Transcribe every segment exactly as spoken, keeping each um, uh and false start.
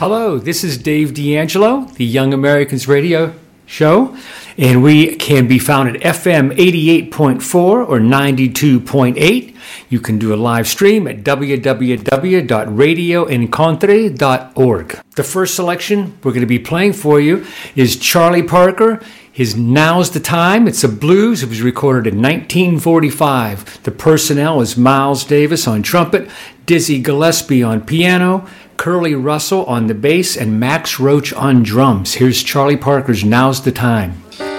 Hello, this is Dave D'Angelo, the Young Americans Radio Show, and we can be found at F M eighty-eight point four or ninety-two point eight. You can do a live stream at w w w dot radio encontre dot org. The first selection we're going to be playing for you is Charlie Parker. His Now's the Time. It's a blues. It was recorded in nineteen forty-five. The personnel is Miles Davis on trumpet, Dizzy Gillespie on piano, Curly Russell on the bass, and Max Roach on drums. Here's Charlie Parker's Now's the Time.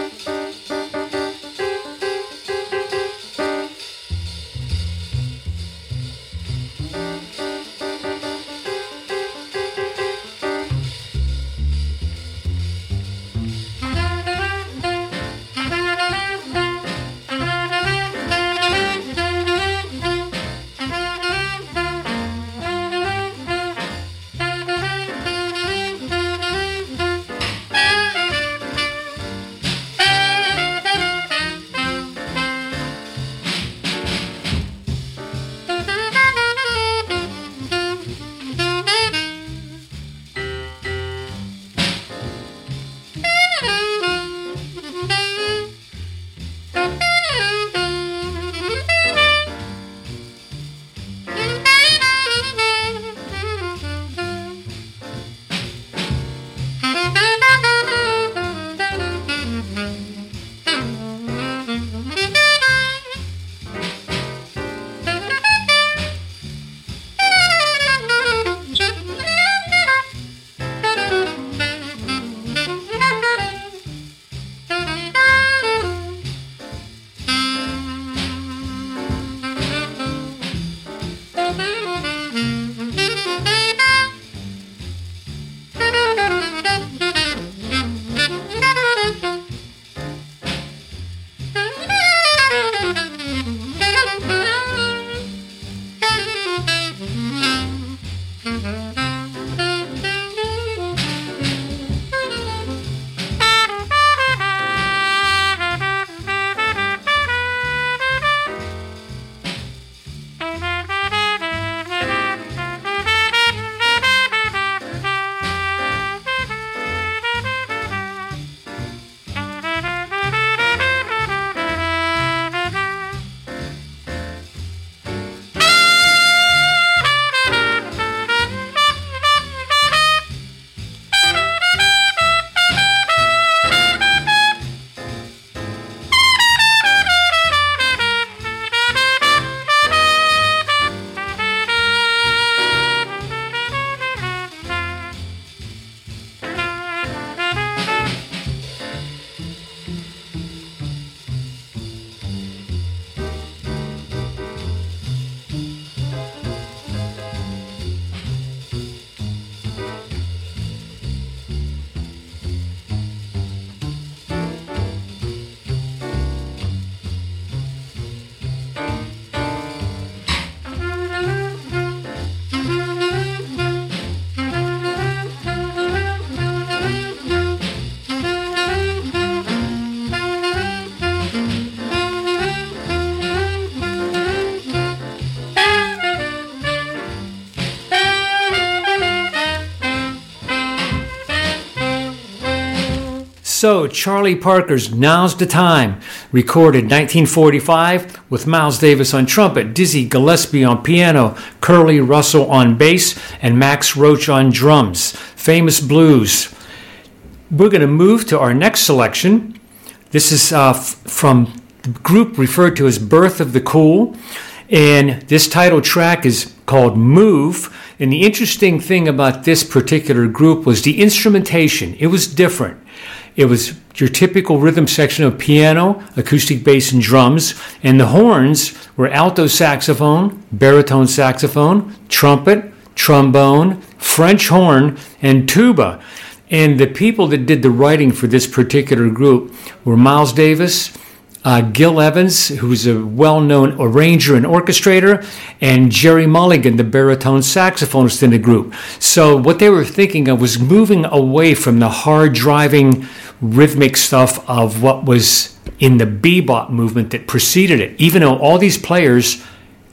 So, Charlie Parker's Now's the Time, recorded nineteen forty-five with Miles Davis on trumpet, Dizzy Gillespie on piano, Curly Russell on bass, and Max Roach on drums. Famous blues. We're going to move to our next selection. This is uh, f- from the group referred to as Birth of the Cool, and this title track is called Move. And the interesting thing about this particular group was the instrumentation. It was different. It was your typical rhythm section of piano, acoustic bass, and drums. And the horns were alto saxophone, baritone saxophone, trumpet, trombone, French horn, and tuba. And the people that did the writing for this particular group were Miles Davis, uh, Gil Evans, who was a well-known arranger and orchestrator, and Jerry Mulligan, the baritone saxophonist in the group. So what they were thinking of was moving away from the hard-driving rhythmic stuff of what was in the bebop movement that preceded it. Even though all these players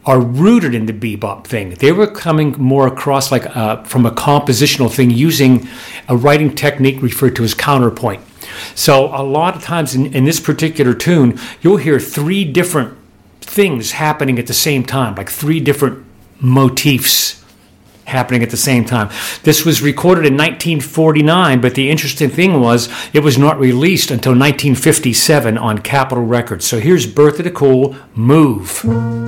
are rooted in the bebop thing. They were coming more across like uh, from a compositional thing using a writing technique referred to as counterpoint. So a lot of times in, in this particular tune, you'll hear three different things happening at the same time, like three different motifs happening at the same time. This was recorded in nineteen forty-nine, but the interesting thing was it was not released until nineteen fifty-seven on Capitol Records. So here's Bertha the Cool, Move.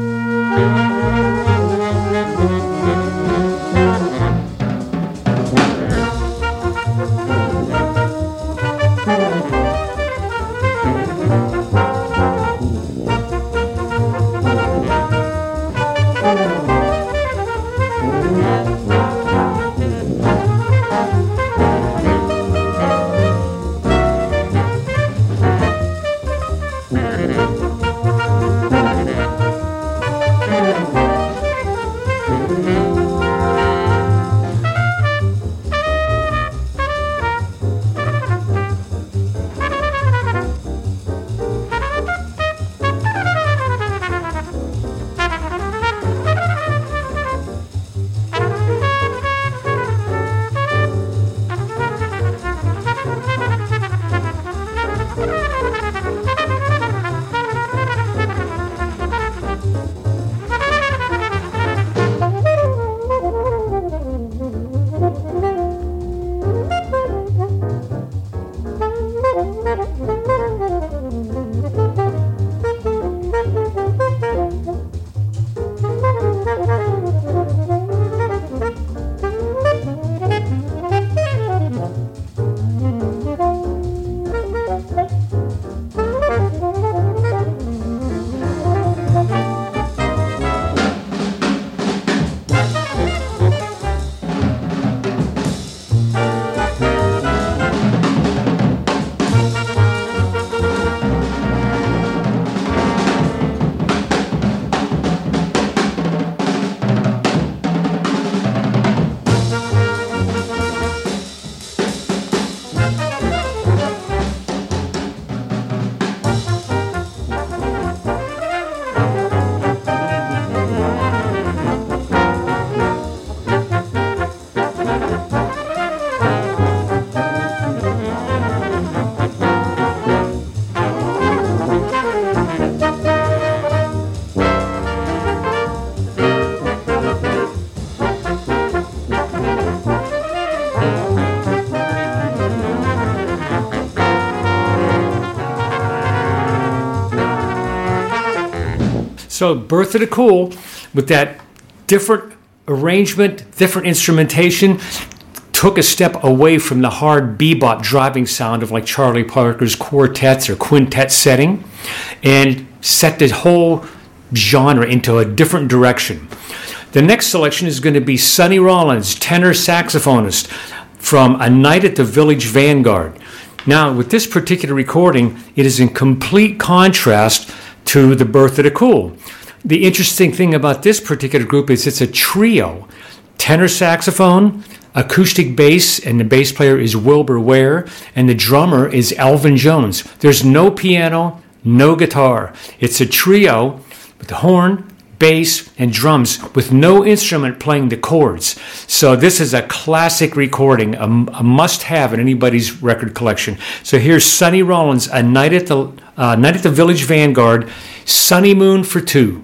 So Bertha the Cool, with that different arrangement, different instrumentation, took a step away from the hard bebop driving sound of like Charlie Parker's quartets or quintet setting, and set the whole genre into a different direction. The next selection is going to be Sonny Rollins, tenor saxophonist, from A Night at the Village Vanguard. Now, with this particular recording, it is in complete contrast to the Bertha the Cool. The interesting thing about this particular group is it's a trio: tenor saxophone, acoustic bass, and the bass player is Wilbur Ware, and the drummer is Elvin Jones. There's no piano, no guitar. It's a trio with the horn, bass, and drums with no instrument playing the chords. So this is a classic recording, a, a must-have in anybody's record collection. So here's Sonny Rollins, A Night at the uh, Night at the Village Vanguard, Sunny Moon for Two.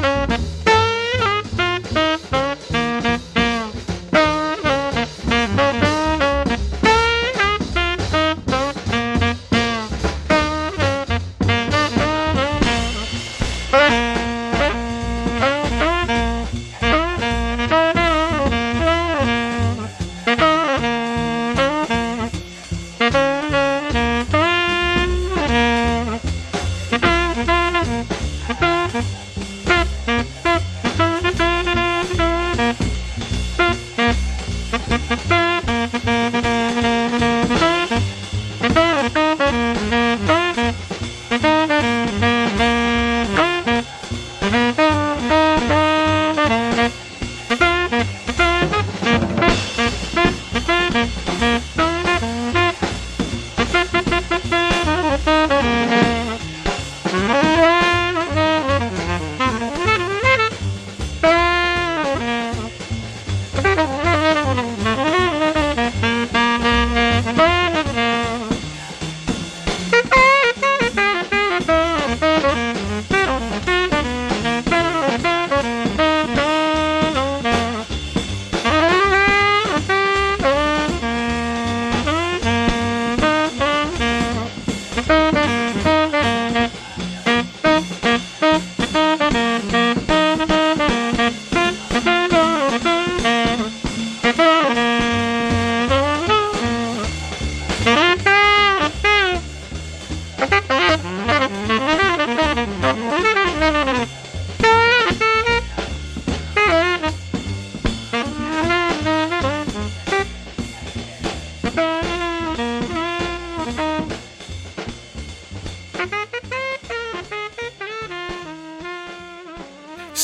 Thank you.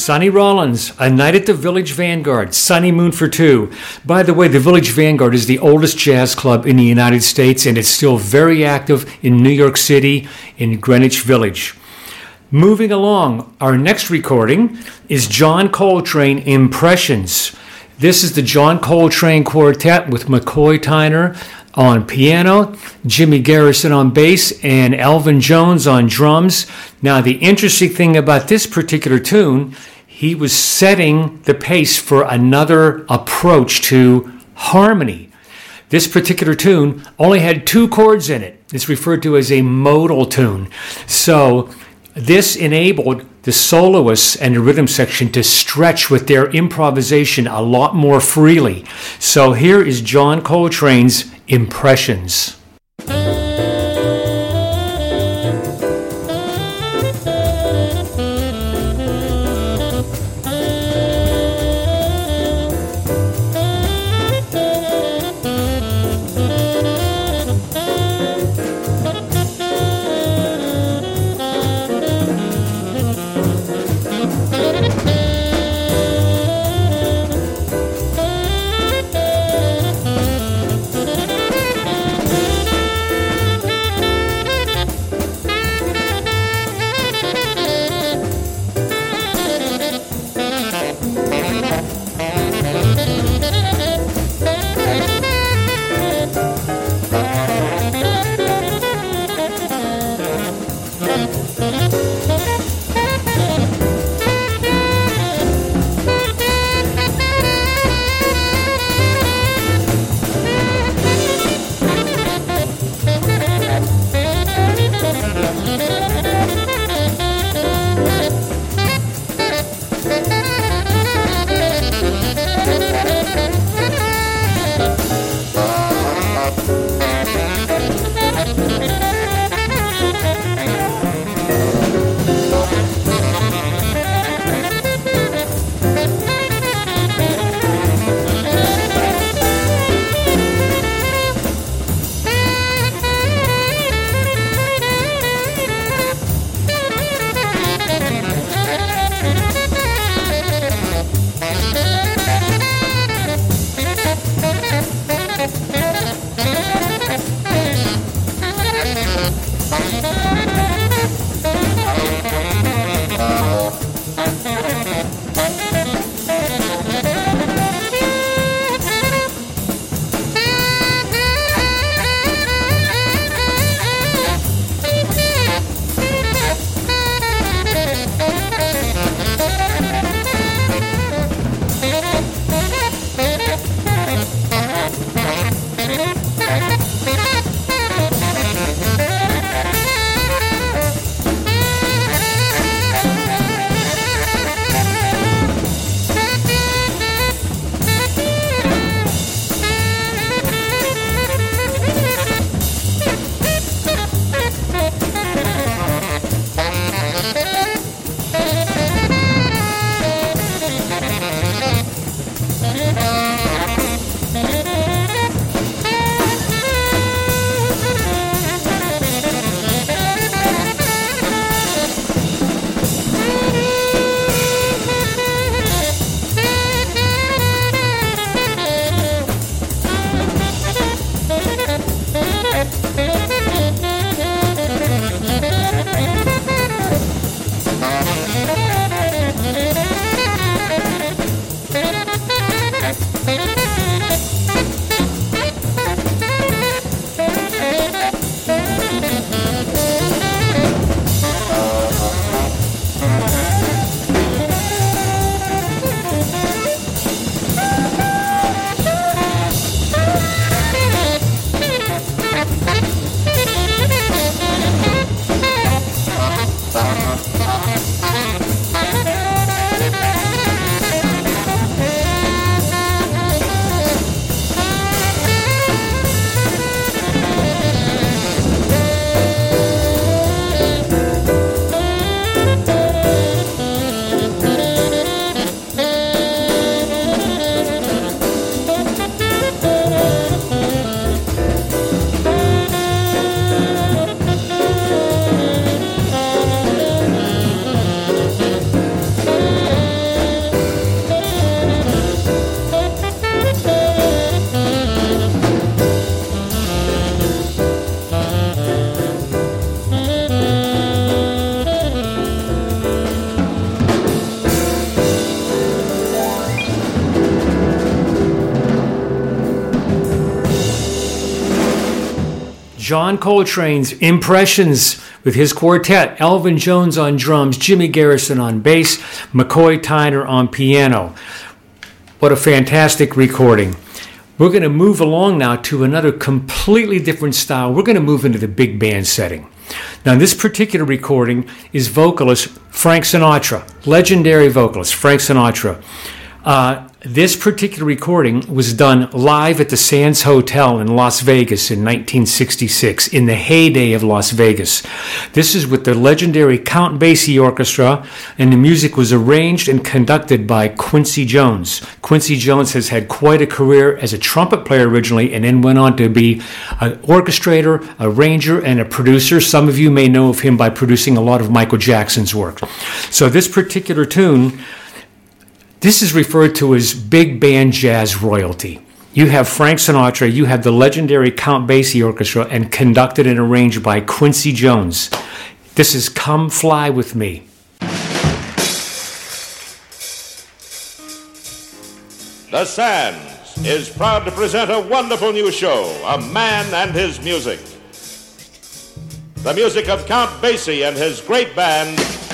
Sonny Rollins, A Night at the Village Vanguard, Sonny Moon for Two. By the way, the Village Vanguard is the oldest jazz club in the United States, and it's still very active in New York City, in Greenwich Village. Moving along, our next recording is John Coltrane, Impressions. This is the John Coltrane Quartet with McCoy Tyner on piano, Jimmy Garrison on bass, and Elvin Jones on drums. Now, the interesting thing about this particular tune, he was setting the pace for another approach to harmony. This particular tune only had two chords in it. It's referred to as a modal tune. So this enabled the soloists and the rhythm section to stretch with their improvisation a lot more freely. So here is John Coltrane's Impressions. Thank you. John Coltrane's Impressions with his quartet, Elvin Jones on drums, Jimmy Garrison on bass, McCoy Tyner on piano. What a fantastic recording. We're going to move along now to another completely different style. We're going to move into the big band setting. Now, this particular recording is vocalist Frank Sinatra, legendary vocalist Frank Sinatra. Uh, this particular recording was done live at the Sands Hotel in Las Vegas in nineteen sixty-six, in the heyday of Las Vegas. This is with the legendary Count Basie Orchestra, and the music was arranged and conducted by Quincy Jones. Quincy Jones has had quite a career as a trumpet player originally, and then went on to be an orchestrator, arranger, and a producer. Some of you may know of him by producing a lot of Michael Jackson's work. So this particular tune, this is referred to as big band jazz royalty. You have Frank Sinatra, you have the legendary Count Basie Orchestra, and conducted and arranged by Quincy Jones. This is Come Fly With Me. The Sands is proud to present a wonderful new show, A Man and His Music. The music of Count Basie and his great band,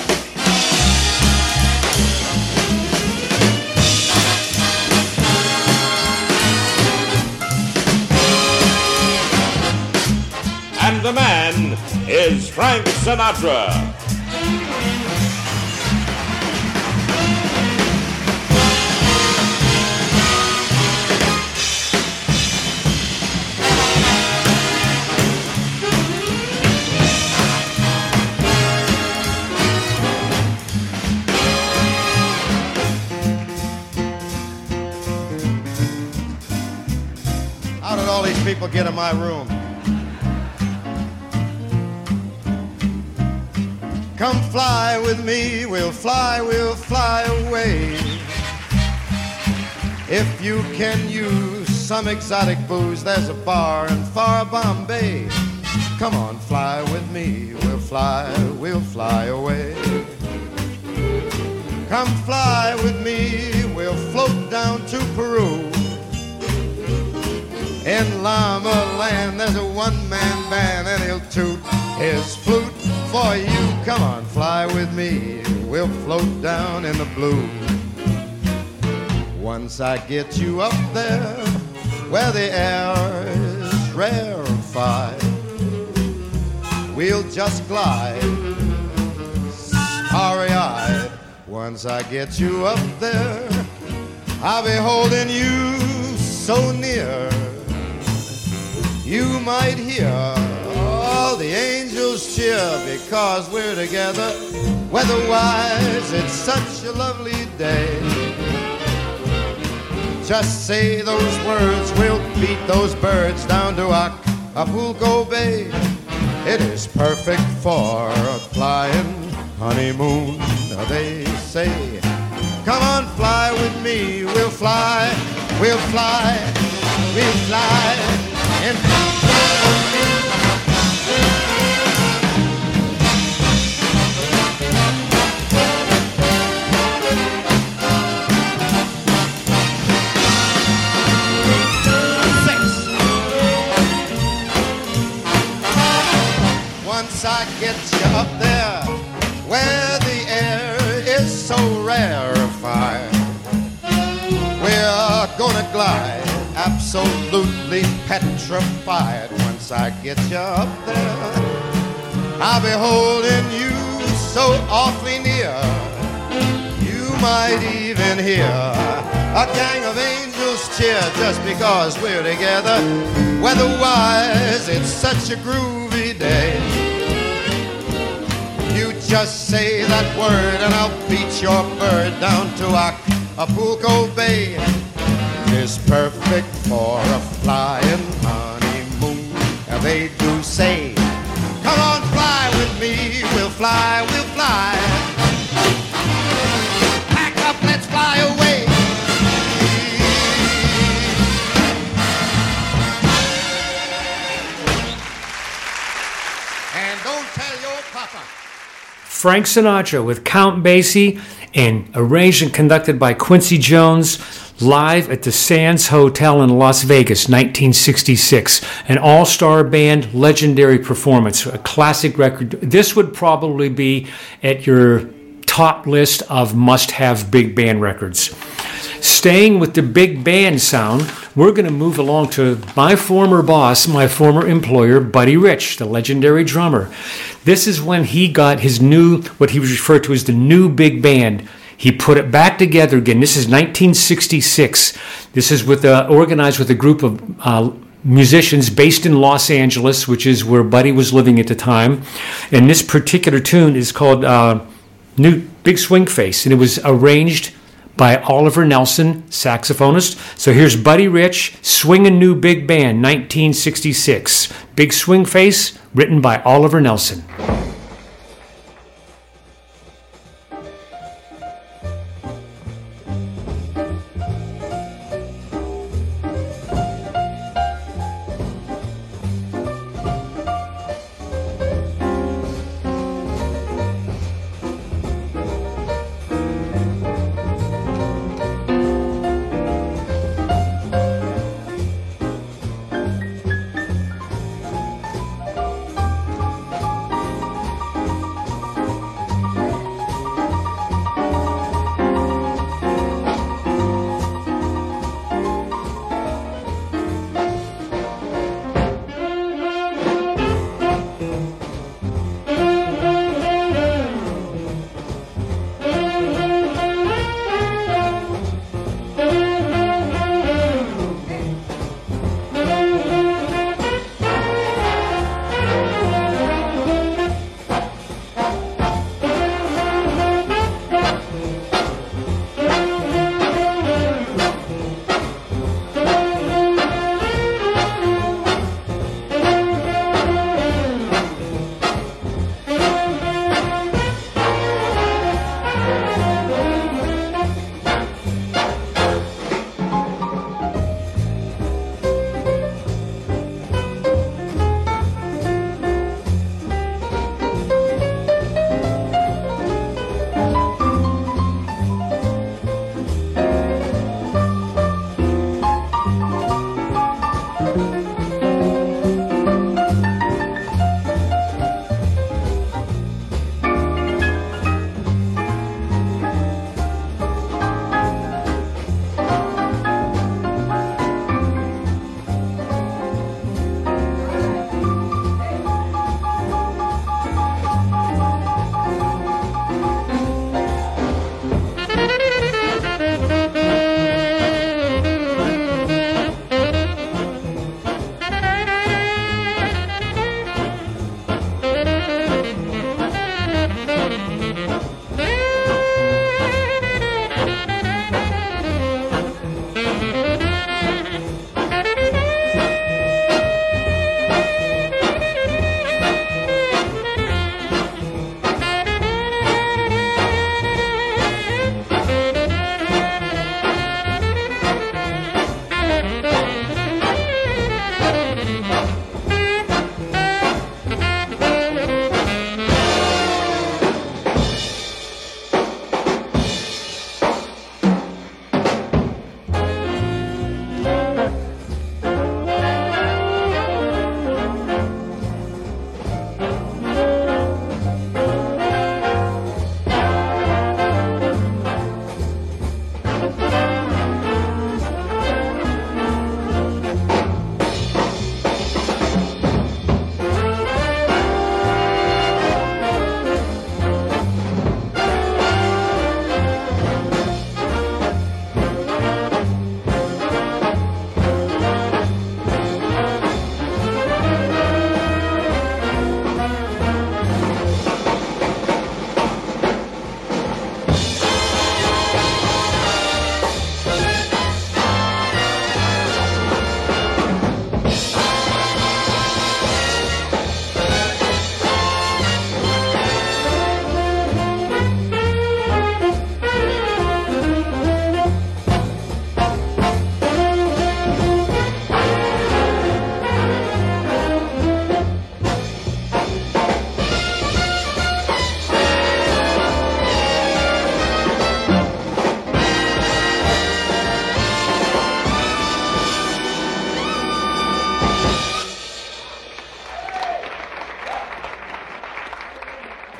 and the man is Frank Sinatra. How did all these people get in my room? Come fly with me, we'll fly, we'll fly away. If you can use some exotic booze, there's a bar in far Bombay. Come on, fly with me, we'll fly, we'll fly away. Come fly with me, we'll float down to Peru. In Llama Land, there's a one-man band, and he'll toot his flute for you. Come on, fly with me, we'll float down in the blue. Once I get you up there, where the air is rarefied, we'll just glide, starry-eyed. Once I get you up there, I'll be holding you so near, you might hear all the angels cheer, because we're together. Weather-wise, it's such a lovely day. Just say those words, we'll beat those birds down to Acapulco Bay. It is perfect for a flying honeymoon, they say. Come on, fly with me, we'll fly, we'll fly, we'll fly. And once I get you up there, where the air is so rarefied, we're gonna glide, absolutely petrified. Once I get you up there, I'll be holding you so awfully near, you might even hear a gang of angels cheer, just because we're together. Weather-wise, it's such a groovy day. You just say that word and I'll beat your bird down to Acapulco Bay. It's perfect for a flying honeymoon, and they do say, come on, fly with me, we'll fly, we'll fly. Pack up, let's fly away. And don't tell your papa. Frank Sinatra with Count Basie, and arranged and conducted by Quincy Jones. live at the Sands Hotel in Las Vegas, nineteen sixty-six. An all-star band, legendary performance, a classic record. This would probably be at your top list of must-have big band records. Staying with the big band sound, we're going to move along to my former boss, my former employer, Buddy Rich, the legendary drummer. This is when he got his new, what he was referred to as the new big band. He put it back together again. This is nineteen sixty-six. This is with uh, organized with a group of uh, musicians based in Los Angeles, which is where Buddy was living at the time. And this particular tune is called uh, New Big Swing Face, and it was arranged by Oliver Nelson, saxophonist. So here's Buddy Rich, Swingin' New Big Band, nineteen sixty-six. Big Swing Face, written by Oliver Nelson.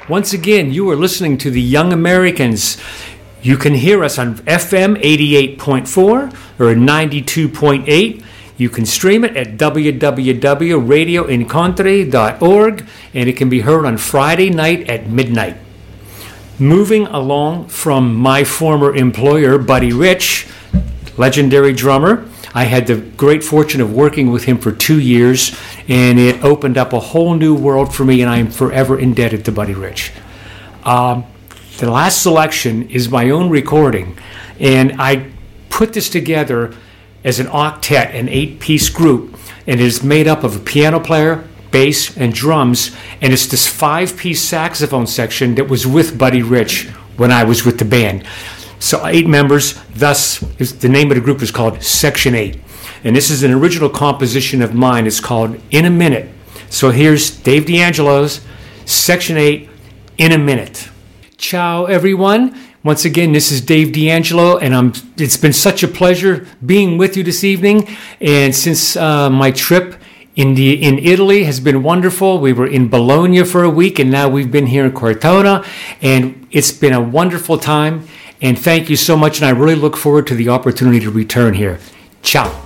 Once again, you are listening to the Young Americans. You can hear us on F M eighty-eight point four or ninety-two point eight. You can stream it at w w w dot radio encontre dot org, and it can be heard on Friday night at midnight. Moving along from my former employer, Buddy Rich, legendary drummer. I had the great fortune of working with him for two years, and it opened up a whole new world for me, and I am forever indebted to Buddy Rich. Um, the last selection is my own recording, and I put this together as an octet, an eight-piece group, and it is made up of a piano player, bass, and drums, and it's this five-piece saxophone section that was with Buddy Rich when I was with the band. So eight members, thus is, the name of the group is called Section eight. And this is an original composition of mine. It's called In a Minute. So here's Dave D'Angelo's Section eight, In a Minute. Ciao, everyone. Once again, this is Dave D'Angelo, and I'm, it's been such a pleasure being with you this evening. And since uh, my trip in, the, in Italy has been wonderful, we were in Bologna for a week, and now we've been here in Cortona, and it's been a wonderful time. And thank you so much, and I really look forward to the opportunity to return here. Ciao.